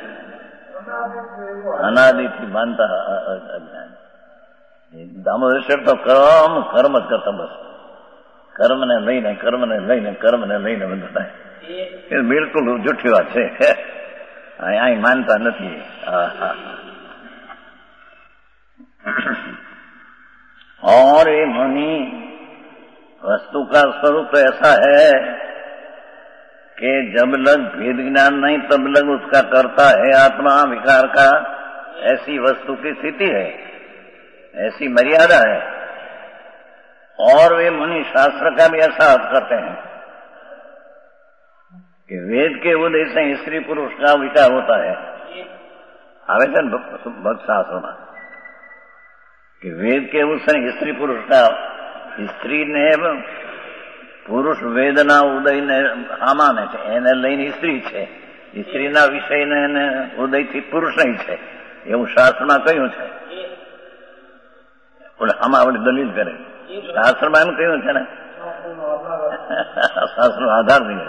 અનાદિથી માનતા અજ્ઞાન. દામોદર શેઠ તો કર્મ કર્મ જ કરતા બસ કર્મને લઈને કર્મને લઈને કર્મને લઈને બધું થાય. એ બિલકુલ જૂઠી વાત છે. અહીં માનતા નથી. હા હા और ये मुनि वस्तु का स्वरूप ऐसा है कि जब लग भेद ज्ञान नहीं तब लग उसका करता है आत्मा विकार का. ऐसी वस्तु की स्थिति है, ऐसी मर्यादा है. और वे मुनि शास्त्र का भी ऐसा अर्थ करते हैं कि वेद के उदय से स्त्री पुरुष का विकार होता है. आवेदन भक्त शास्त्र में कि वेद के उस स्त्री पुरुष का स्त्री ने પુરુષ વેદના ઉદયને આમાને છે એને લઈને સ્ત્રી છે, સ્ત્રીના વિષયને એને ઉદયથી પુરુષ નહીં છે એવું શાસ્ત્રમાં કહ્યું છે. આમાં આપણે દલીલ કરે શાસ્ત્રમાં એમ કહ્યું છે ને શાસ્ત્રનો આધાર નહીં.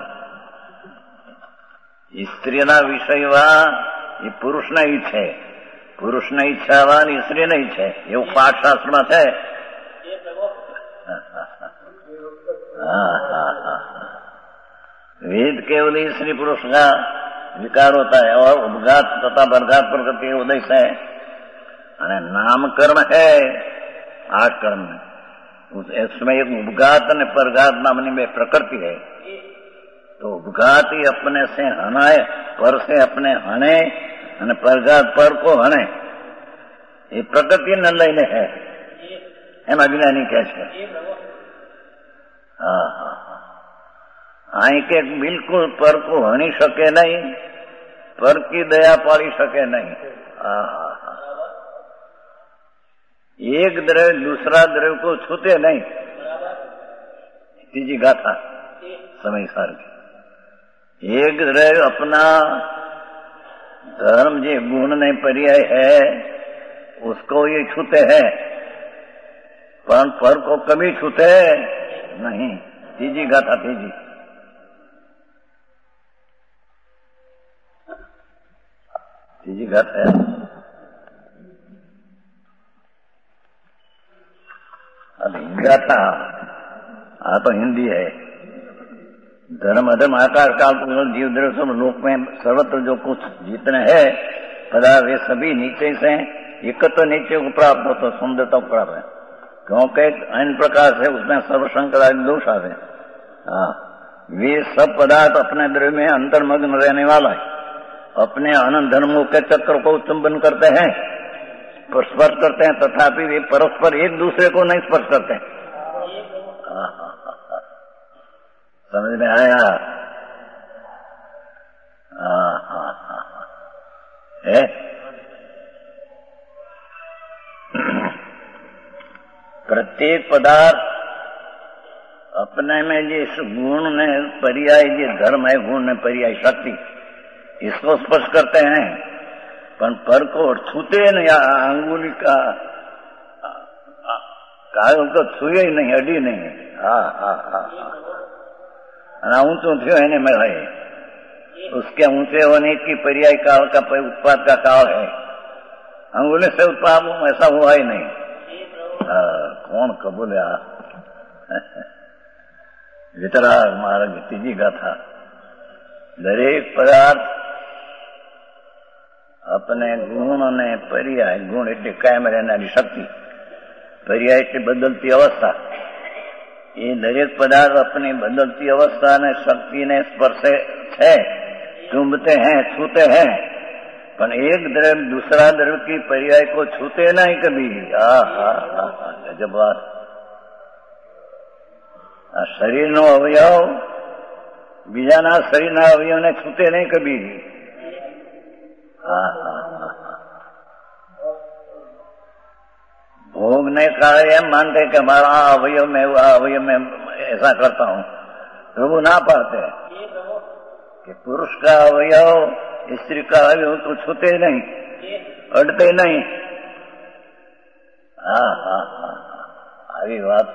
સ્ત્રીના વિષયમાં એ પુરુષના ઈચ્છે, પુરુષના ઈચ્છાવાન સ્ત્રી નહીં છે એવું પાઠ શાસ્ત્રમાં છે. हाँ हाँ हाँ वेद केवल स्त्री पुरुष का विकार होता है और उपघात तथा बरघात प्रकृति उदय से नाम कर्म है. आठ कर्म इसमें एक उपघात और परघात नामनी में प्रकृति है. तो उपघात ही अपने से हनाए, पर से अपने हने और परघात पर को हने, ये प्रकृति न लઈને है एम अज्ञानी कहे છે. હા હા હા અહીં કે બિલકુલ પર को હણી શકે નહીં, પર की દયા પાડી શકે નહીં. હા હા હા एक द्रव्य दूसरा द्रव्य को छूते नहीं. तीजी गाथा समय सार की एक द्रव्य अपना धर्म जो गुण ने पर्याय है उसको ये छूते हैं पर पर को कभी छूते नहीं. तीजी गाथा तीजी तीजी गाथा है. अब गाथा हाँ तो हिंदी है. धर्म अधर्म आकार काल जीव द्रव्य सब लोक में सर्वत्र जो कुछ जितने है पदार्थ वे सभी नीचे से एकत्र नीचे को प्राप्त हो तो सुंदरता को प्राप्त है क्योंकि अन्य प्रकार से उसमें सर्वशंकर आदि दोष आवे. हाँ वे सब पदार्थ अपने द्रव्य में अंतर्मग्न रहने वाला है. अपने अनंत धर्मों के चक्र को चुंबन करते हैं, स्पर्श करते हैं, तथापि वे परस्पर एक दूसरे को नहीं स्पर्श करते. समझ में आया? हाँ हाँ हाँ है प्रत्येक पदार्थ अपने में जिस गुण ने पर्याय जो धर्म है गुण ने पर्याय शक्ति इसको स्पर्श करते हैं पर पर को छूते नहीं. अंगुली का काल तो छुए ही नहीं, अडी नहीं. हाँ हाँ हाँ हाँ ऊंचो थो एने में है उसके ऊंचे होने की पर्याय काल का उत्पाद का काल है. अंगुली से उत्पाद ऐसा हुआ ही नहीं. कौन कबूल्या वितराग मार्ग तीजी गाथा. दरेक पदार्थ अपने गुण ने पर्याय गुण એટલે કાયમ રહેનારી શક્તિ, पर्याय એટલે બદલતી અવસ્થા. ये दरेक पदार्थ अपनी बदलती अवस्था ने शक्ति ने स्पर्शे है, चुंबते हैं, छूते हैं पर एक द्रव्य दूसरा द्रव्य की पर्याय को छूते नहीं कभी. हाँ हाँ हाँ गजब बात. शरीर नो अवयव बीजाना शरीर ना अवयव ने छूते नहीं कभी. हाँ हाँ हाँ भोग नहीं खा रहे हम मानते कि हमारा अवयव में हुआ अवयव में ऐसा करता हूं। प्रभु ना पाते कि पुरुष का अवयव स्त्री का अवयव तो छूते नहीं, अड़ते नहीं। हाँ हाँ हाँ આવી વાત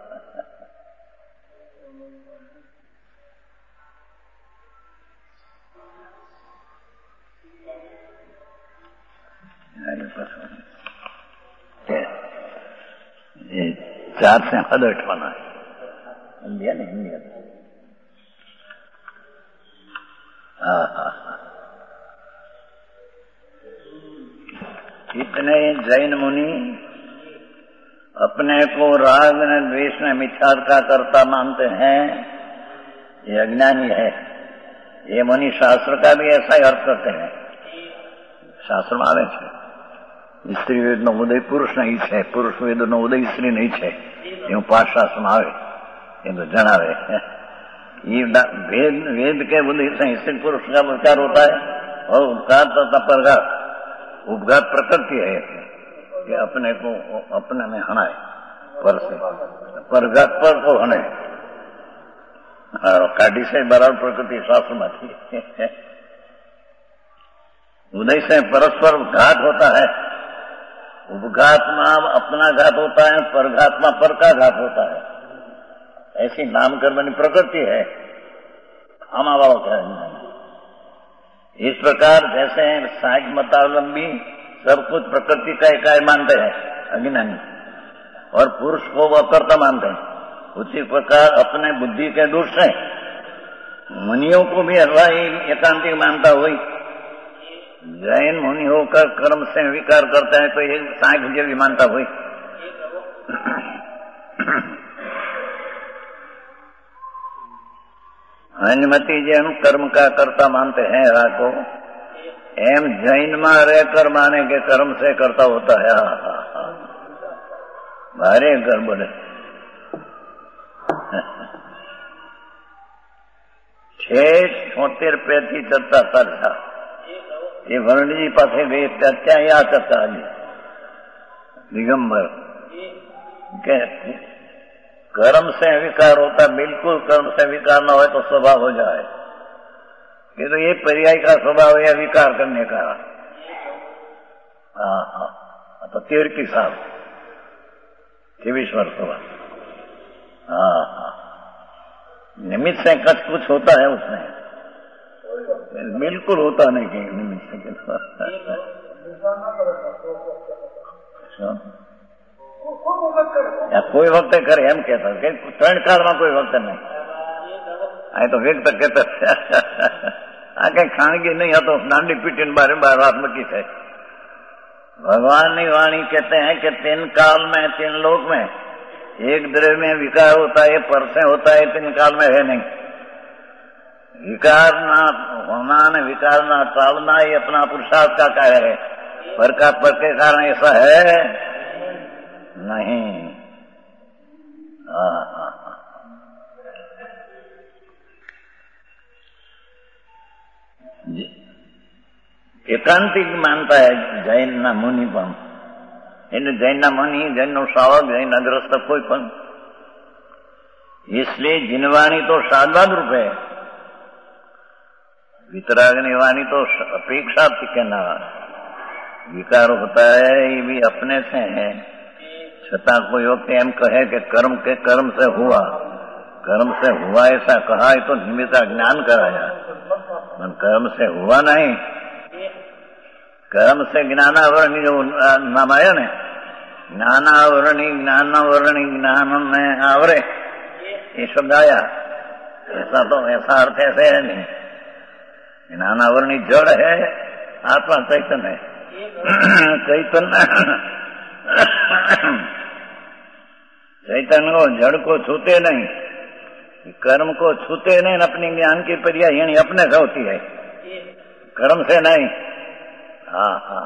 चार से हद अठवाना है इंडिया ने इंडिया हाँ हाँ इतने जैन मुनि अपने को राग न द्वेष न मिथ्यार का कर्ता मानते हैं, ये अज्ञानी है। ये मुनि शास्त्र का भी ऐसा ही अर्थ करते हैं। शास्त्र में આવે છે સ્ત્રી વેદનો ઉદય પુરુષ નહીં છે, પુરુષ વેદનો ઉદય સ્ત્રી નહીં છે, એવું પાઠ શાસ્ત્રમાં આવે એ તો જણાવે। ये वेद वेद के उदय से स्त्री पुरुष का विचार होता है और उपघात तथा परघात। उपघात प्रकृति है कि अपने को अपने में हनाए पर से, परघात पर को हने काढ़ी से बराबर प्रकृति शास्त्र में थी। उदय से परस्पर घात होता है, उपघात में अपना घात होता है, परघात में पर का घात होता है। ऐसी नामकर्म प्रकृति है हमारा कहना। इस प्रकार जैसे साइक मतावलंबी सब कुछ प्रकृति का इकाई मानते हैं अज्ञानी, और पुरुष को वह कर्ता मानते हैं, उसी प्रकार अपने बुद्धि के दोष से मुनियों को भी हलवाई एकांतिक मानता हुई। जैन मुनि होकर कर्म से विकार करता है तो ये साइक भी मानता हुई। अनुमति जैन कर्म का कर्ता मानते हैं राको, एम जैन में रहकर माने के कर्म से कर्ता होता है। हा हा हा भारे कर बोले ठेठ छोतेर पैथी चर्चा चर्चा ये वर्ण जी पासे गए चर्चा या चर्चा जी दिगंबर के कर्म से विकार होता, बिल्कुल कर्म से विकार न हो तो स्वभाव हो जाए। ये तो ये पर्याय का स्वभाव है विकार करने का। हाँ हाँ तो तेर की साहब तेईस वर्ष हुआ। हाँ हाँ निमित्त से कच कुछ होता है उसमें, बिल्कुल होता नहीं कि निमित्त से या कोई वक्त करे एम कहता त्रण काल में कोई वक्त नहीं आ तो व्यक्त कहता आ कई खानगी नहीं आ तो नानी पीटी बारे बार रात में की है। भगवान की वाणी कहते हैं कि तीन काल में तीन लोक में एक द्रव्य में विकार होता है, पर से होता है, तीन काल में है नहीं। विकार ना होना न विकार ना टालना ये अपना पुरुषार्थ का कार्य है, पर का पर के कारण ऐसा है नहीं। हाँ हाँ एकांतिक मानता है जैन ना मुनि पण, इन जैन ना मुनि जैन नो श्रावक जैन अग्रस्त कोई पण। इसलिए जिनवाणी तो साधवाद रूप है, वितरागनी वाणी तो अपेक्षा कहना। विकार होता है ये भी अपने से है, छता कोई वक्त एम कहे कि कर्म के कर्म से हुआ, कर्म से हुआ ऐसा कहा है तो निमित्त ज्ञान कराया, कर्म से हुआ नहीं। कर्म से ज्ञानावरणी जो नाम आया ना, ज्ञानावरणी ज्ञानावरणी ज्ञान में आवरे ये शब्द आया, ऐसा तो ऐसा अर्थ ऐसे है नहीं। ज्ञानावरणी जड़ है, आत्मा चैतन्य है। चैतन्य चैतन्य को जड़ को छूते नहीं, कर्म को छूते नहीं, अपनी ज्ञान की पर्याय यानी अपने से होती है, कर्म से नहीं। हाँ हाँ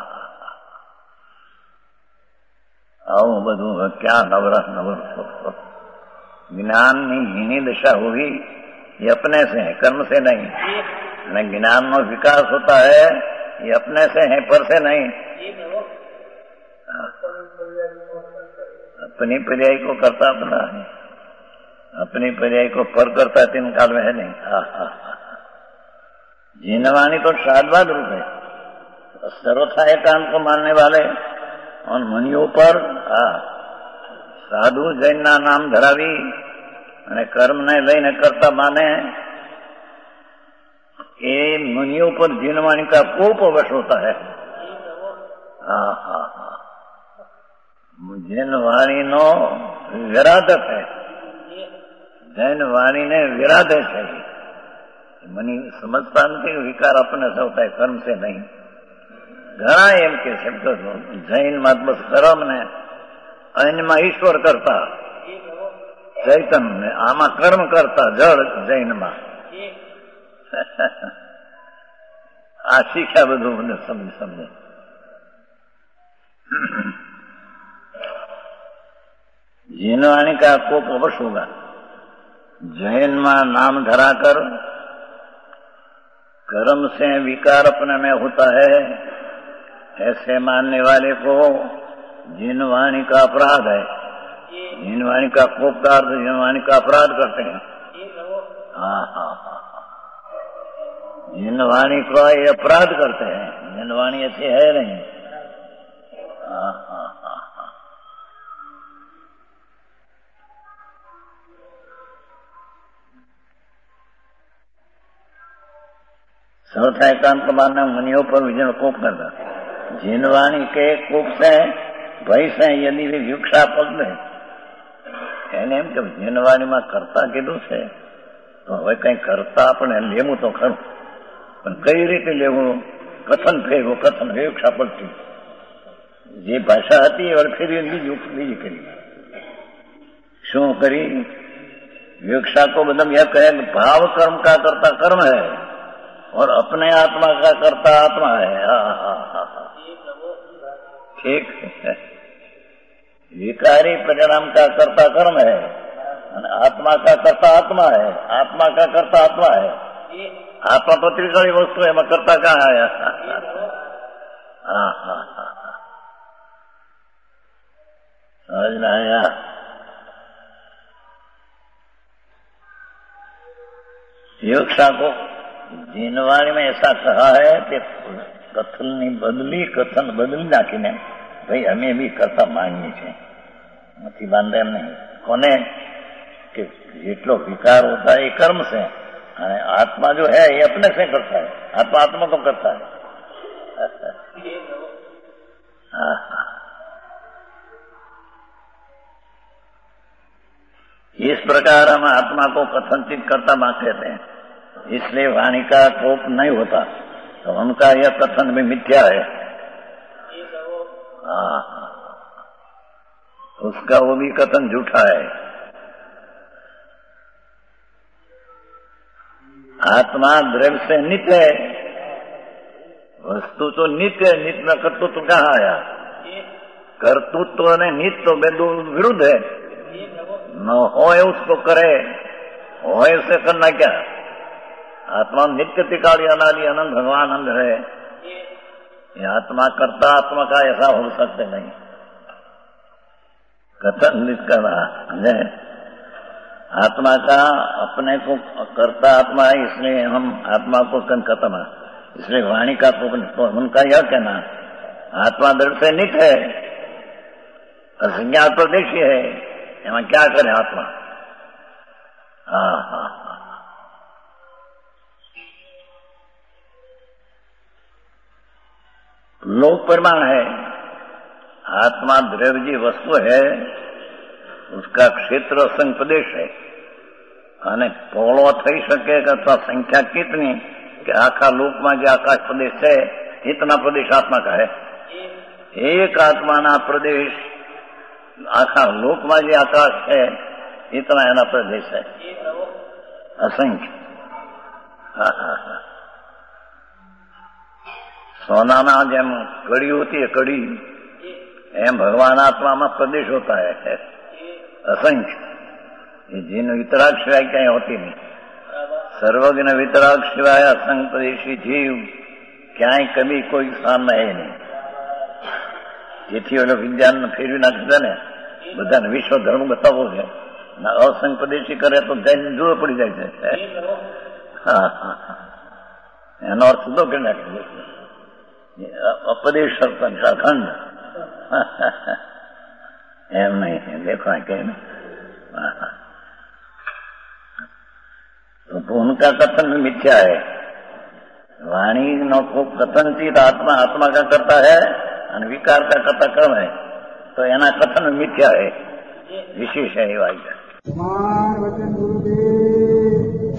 આવું બધું क्या नवरस नवर ज्ञान हीनी दशा हुई ये अपने से है, कर्म से नहीं। न ज्ञान में विकास होता है ये अपने से है, पर से नहीं। अपनी पर्याय को करता अपना है, अपनी पर्याय को पर करता तीन काल में है नहीं। हा हा जिनवाणी तो साधवाद रूप है, सर्वथा एकांत को मानने वाले और मुनियों पर हा साधु जैन ना नाम धरावी અને કર્મને લઈને કરતા માને એ મુનિयों पर जिनवाणी का कोप वश होता है। हाँ हाँ हाँ जिनवाणी नो विराधक है, जैन वाणी ने विराधे છે। मुनि समझता नहीं विकार अपने से होता है, कर्म से नहीं। घણા એમ કે છે તો જૈન માં બસ કર્મ ને અન્યમાં ઈશ્વર કરતા, ચૈતન્ય આમાં કર્મ કરતા જળ જૈનમાં આ શીખ્યા બધું મને સમજ સમજે। जिनवाणी का कोप अवश्य होगा। जैन में नाम धराकर कर्म से विकार अपने में होता है, ऐसे मानने वाले को जिनवाणी का अपराध है। जिनवाणी का कोप का अर्थ जिनवाणी का अपराध करते हैं। हाँ हाँ हाँ जिनवाणी को ये अपराध करते हैं, जिनवाणी ऐसी है नहीं। हाँ हाँ हाँ हाँ सर्वथा एकांत को मानना मुनियों पर विजय कोप करता। जिनवाणी के कोप से भय से यदि वे भिक्षा पकड़े એને એમ કે જીનવાણીમાં કરતા કીધું છે તો હવે કઈ કરતા આપણે લેવું તો ખરું, પણ કઈ રીતે લેવું? કથન ફેરવું, કથન વિવક્ષા પડતી જે ભાષા હતી એ ફેરવી બીજી બીજી કરી। શું કરી? विवक्षा को मतलब यह कहे भाव कर्म का करता कर्म है और अपने आत्मा का करता आत्मा है। हाँ हाँ हाँ हाँ ठीक है। विकारी परिणाम का करता कर्म है, आत्मा का करता आत्मा है, आत्मा का करता आत्मा है। आत्मा तो त्रिकाली वस्तु है, मैं करता कहाँ आया? हाँ हाँ हाँ समझ में आया? विवक्षा को जिनवाणी में ऐसा कहा है कि कथन नहीं बदली, कथन बदली नाखी ने भाई हमें भी करता मांगनी है, નથી બાંધે એમ નહીં। કોને કે જેટલો વિકાર होता है ये कर्म से, અને आत्मा जो है ये अपने से करता है। आत्मा आत्मा को करता है। इस प्रकार हम आत्मा को कथनचित करता मां कहते हैं, इसलिए वाणी का कोप नहीं होता, तो उनका यह कथन भी मिथ्या है। हाँ उसका वो भी कथन झूठा है। आत्मा द्रव्य से नित्य है, वस्तु तो नित्य है, नित्य में कर्तृत्व कहाँ आया? कर्तृत्व ने नित्य तो बेदो विरुद्ध है। न होए उसको करे, होए से करना क्या? आत्मा नित्य त्रिकाली अनादि अनंत भगवान अंध है। ये आत्मा करता आत्मा का ऐसा हो सकते नहीं। कथन करना आत्मा का अपने को करता आत्मा है, इसलिए हम आत्मा को कथन, इसलिए वाणी का तो उनका यह कहना आत्मा दृढ़ से नित्य है, असंज्ञात प्रदेशी है, एवं क्या करे आत्मा? हाँ हाँ हाँ लोक प्रमाण है। आत्मा द्रव्य वस्तु है, उसका क्षेत्र असंख्य प्रदेश है, અને પોળો થઈ શકે અથવા સંખ્યા कितनी कि आखा लोक में जो आकाश प्रदेश है इतना प्रदेश आत्मा का है। एक आत्मा ना प्रदेश आखा लोक में जो आकाश है इतना एना प्रदेश है, असंख्य। हाँ हाँ हाँ सोना ना जेम कड़ी होती है, कड़ी एम भगवान आत्मा में प्रदेश होता है असंख्य। जिन वितराग सिवाय कहीं होती नहीं। सर्वज्ञ वितराग सिवाय असंख्य प्रदेशी जीव क्या कभी कोई स्थान में है नहीं। જેથી ઓલો વિજ્ઞાન ફેરવી નાખતા ને બધાને વિશ્વ ધર્મ બતાવવો છે. અસંપદેશી કરે તો જઈને જુઓ પડી જાય છે. હા હા એનો અર્થ તો કે નાખી અપદેશ અખંડ એમ નહીં देखो કે तो उनका कथन मिथ्या है. वाणी नो को कथनचित आत्मा आत्मा का करता है और विकार का करता कर्म है. तो एना कथन मिथ्या है, विशेष है. वाई वचन गुरुदेव